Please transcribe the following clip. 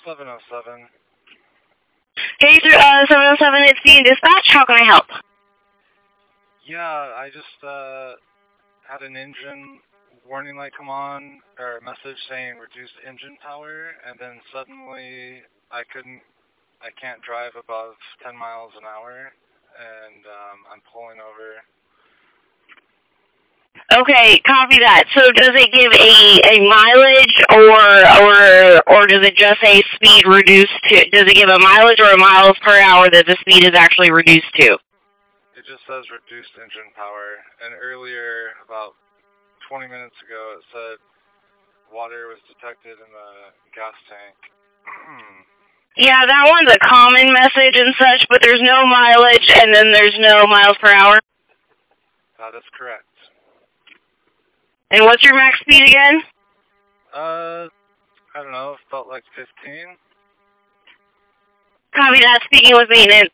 707. Hey, 707, it's being dispatch. How can I help? Yeah, I just had an engine warning light come on, or a message saying reduced engine power, and then suddenly I can't drive above 10 miles an hour, and I'm pulling over. Okay, copy that. So does it give a mileage or does it just say speed reduced to? Does it give a mileage or a miles per hour that the speed is actually reduced to? It just says reduced engine power, and earlier, about 20 minutes ago, it said water was detected in the gas tank. Yeah, that one's a common message and such, but there's no mileage and then there's no miles per hour. That is correct. And what's your max speed again? I don't know, felt like 15. Copy that. Speaking with maintenance.